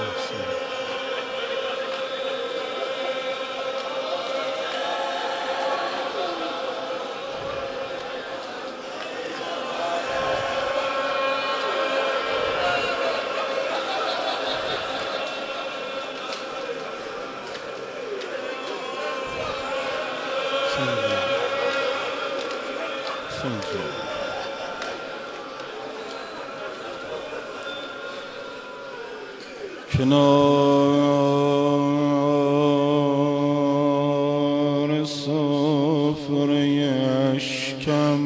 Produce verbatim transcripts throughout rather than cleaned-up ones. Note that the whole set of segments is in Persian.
کنار سفره اشکم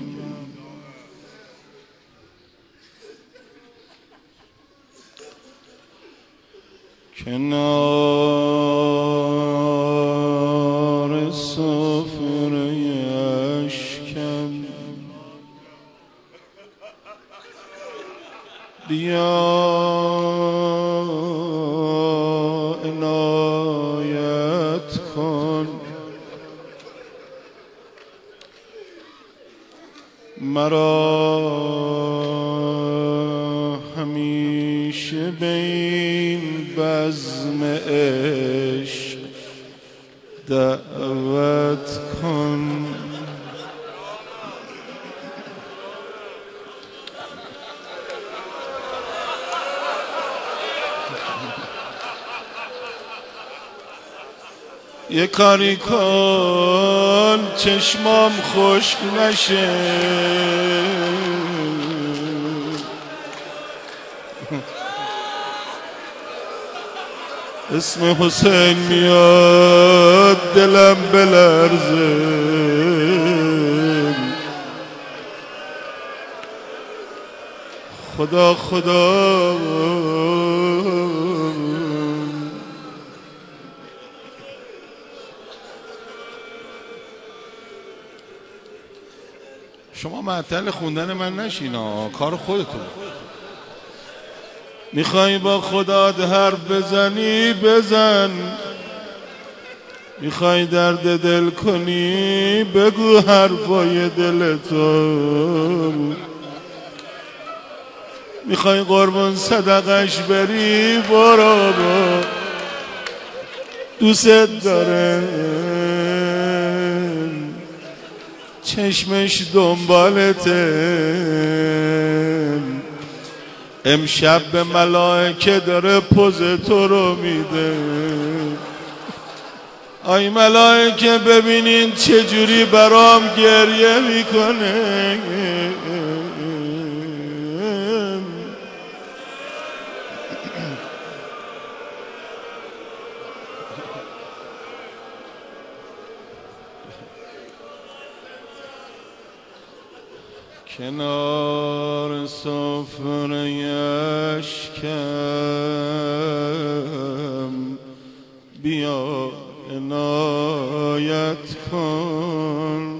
کنار سفره اشکم بیا عنایت کن مرا همیشه به این بزم عشق دعوت کن یه کاری کن چشمام خشک نشه اسم حسین میاد دلم بلرزه خدا خدا شما معطل خوندن من نشینا، کار خودتون. میخوای با خدا حرف بزنی بزن، میخوای درد دل کنی بگو حرفای دلتو، میخوای قربان صدقش بری برو با دوست داره چشمش دنبالته امشب به ملائکه داره پوز تو رو میده. آی ملائکه ببینین چجوری برام گریه میکنه. کنار سفره اشکم بیا عنایت کن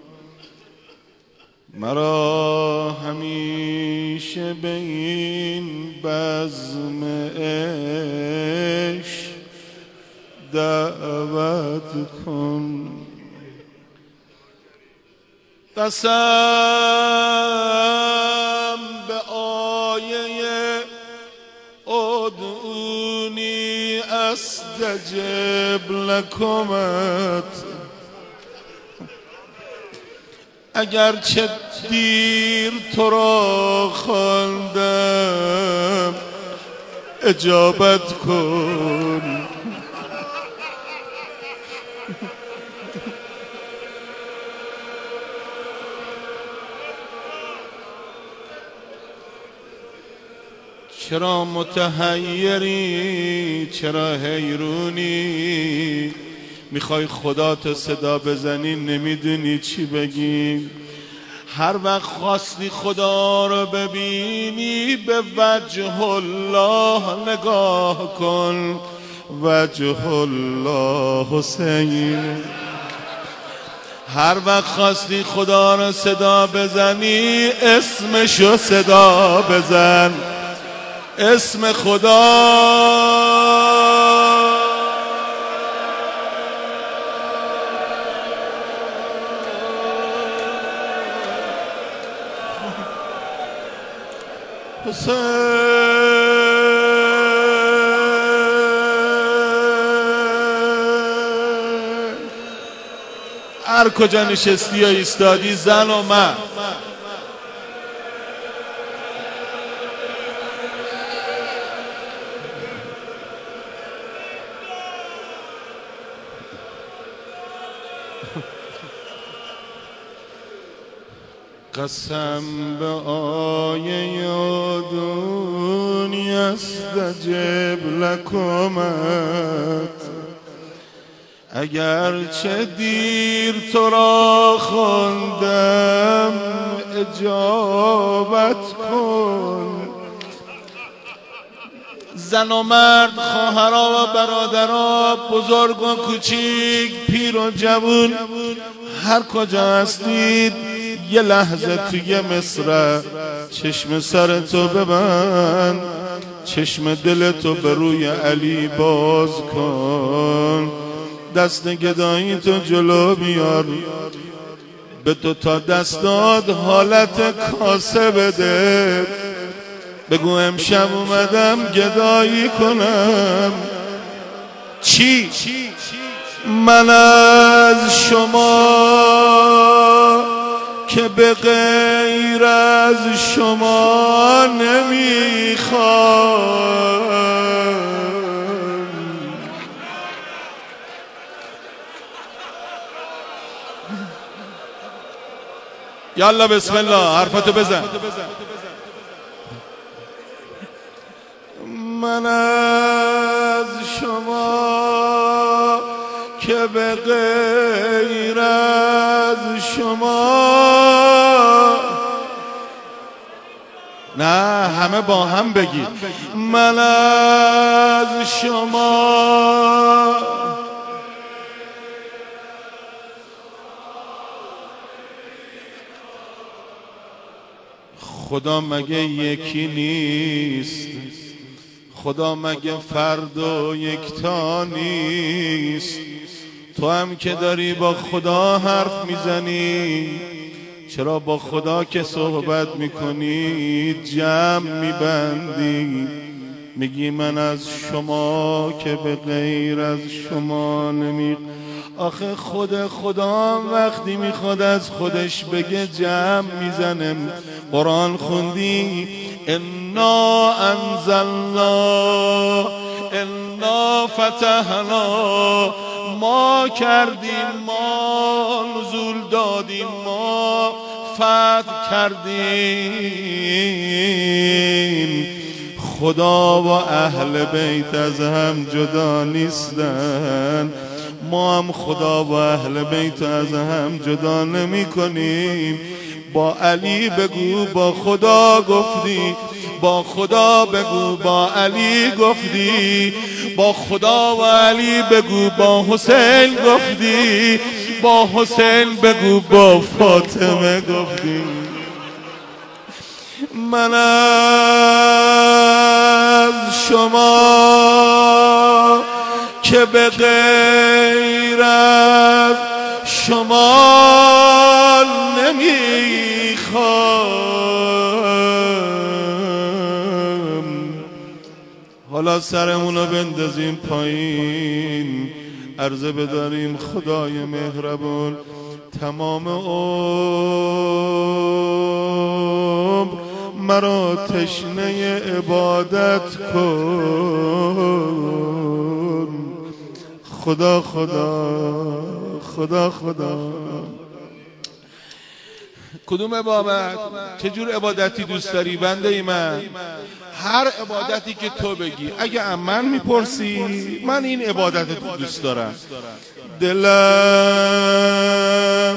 مرا همیشه به این بزم عشق دعوت کن. قسم به آیه ادعونی استجب لکمت، اگر چه دیر تو را خواندم اجابت کن. چرا متحیری، چرا حیرونی، میخوای خدا تو صدا بزنی نمیدونی چی بگی. هر وقت خواستی خدا رو ببینی به وجه الله نگاه کن، وجه الله حسین. هر وقت خواستی خدا رو صدا بزنی اسمشو صدا بزن، اسم خدا. حسین هر کجا نشستی یا ایستادی، زن و مرد، قسم به آیه دنیا استجب لکمت، اگر چه دیر تو را خواندم اجابت کن. زن و مرد، خواهرها و برادرها، بزرگ و کوچیک، پیر و جوون، هر کجا هستید یه لحظه توی مصر چشم سرتو ببند، چشم دلتو به روی علی باز کن، دست گدایی تو جلو بیار، به تو تا دست داد حالت کاسه بده، بگو امشب اومدم گدایی کنم. چی؟ من از شما که به غیر از شما نمیخوام. یالا بسم الله، حرفتو بزن. من از شما که به غیر از شما، نه همه با هم بگید، من از شما خدا مگه یکی نیست؟ خدا مگه فرد و یکتا نیست؟ تو هم که داری با خدا حرف میزنی، چرا با خدا که صحبت میکنی جمع میبندی؟ میگی من از شما که به غیر از شما نمی. آخه خود خدا وقتی میخواد از خودش بگه جمع میزنه. قرآن خوندی؟ انا انزلنا انا فتحنا، ما کردیم، ما نزول دادیم، ما فتح کردیم. خدا و اهل بیت از هم جدا نیستن، ما هم خدا و اهل بیت از هم جدا نمی کنیم. با علی بگو با خدا گفتی، با خدا بگو با علی گفتی، با خدا و علی بگو با حسین گفتی، با حسین بگو با فاطمه گفتی. من از شما که به غیر از شما نمیخوام. حالا سرمونو بندازیم پایین، عرضه بداریم خدای مهربان تمام عمر مرا تشنه عبادت کن. خدا خدا خدا خدا. کدوم عبادت؟ چه جور عبادتی دوست داری بنده ای من؟ هر عبادتی که تو بگی. اگه از من میپرسی، من این عبادت رو دوست دارم. دلم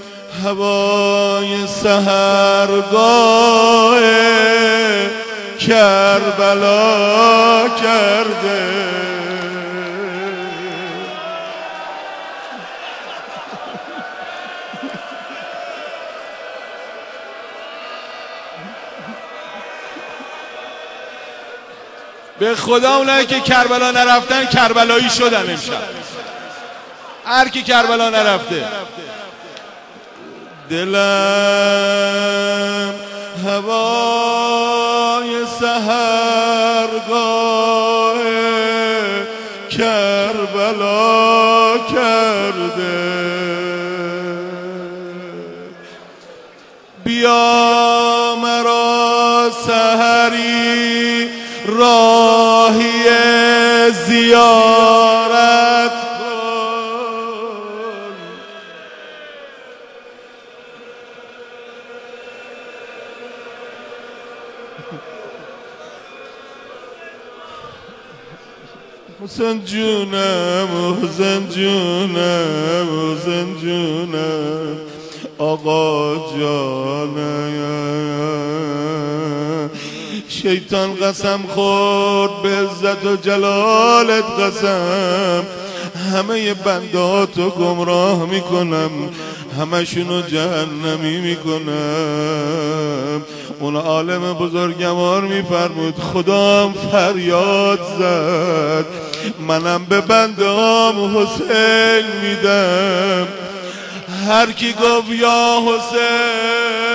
هوای سحرگاه کربلا کرده، به خدا اونایی که کربلا نرفتن کربلایی شدن امشب. هر کی کربلا نرفته. دلم هوای سحرگاه کربلا کرده، بیا مرا سحری راهی زیارت کن. حسین جونم حسین جونم حسین جونم آقا جانم. شیطان قسم خورد به عزت و جلالت قسم، همه بنداتو گمراه میکنم، همشونو جهنمی میکنم. اون عالم بزرگوار میفرمود خدام فریاد زد، منم به بندام حسین میدم. هر کی گفت یا حسین